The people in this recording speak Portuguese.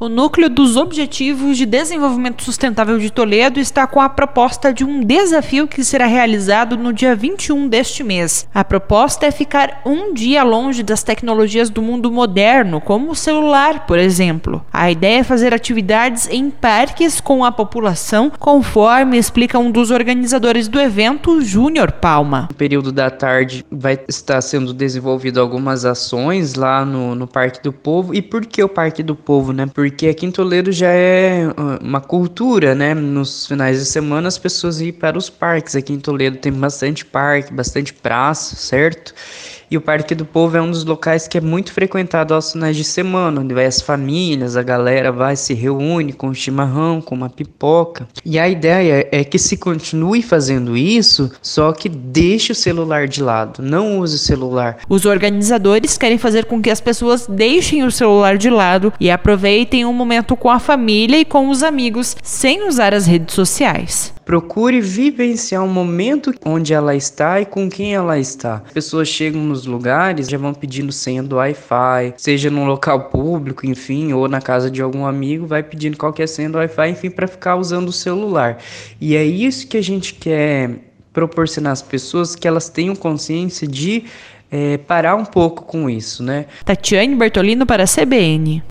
O núcleo dos Objetivos de Desenvolvimento Sustentável de Toledo está com a proposta de um desafio que será realizado no dia 21 deste mês. A proposta é ficar um dia longe das tecnologias do mundo moderno, como o celular, por exemplo. A ideia é fazer atividades em parques com a população, conforme explica um dos organizadores do evento, Júnior Palma. No período da tarde vai estar sendo desenvolvido algumas ações lá no Parque do Povo. E por que o Parque do Povo, né? Porque aqui em Toledo já é uma cultura, né? Nos finais de semana as pessoas ir para os parques. Aqui em Toledo tem bastante parque, bastante praça, certo? E o Parque do Povo é um dos locais que é muito frequentado aos finais de semana, onde vai as famílias, a galera vai, se reúne com um chimarrão, com uma pipoca. E a ideia é que se continue fazendo isso, só que deixe o celular de lado, não use o celular. Os organizadores querem fazer com que as pessoas deixem o celular de lado e aproveitem um momento com a família e com os amigos, sem usar as redes sociais. Procure vivenciar um momento onde ela está e com quem ela está. As pessoas chegam nos lugares, já vão pedindo senha do Wi-Fi, seja num local público, enfim, ou na casa de algum amigo, vai pedindo qualquer senha do Wi-Fi, enfim, para ficar usando o celular. E é isso que a gente quer proporcionar às pessoas, que elas tenham consciência de parar um pouco com isso, né? Tatiane Bertolino para a CBN.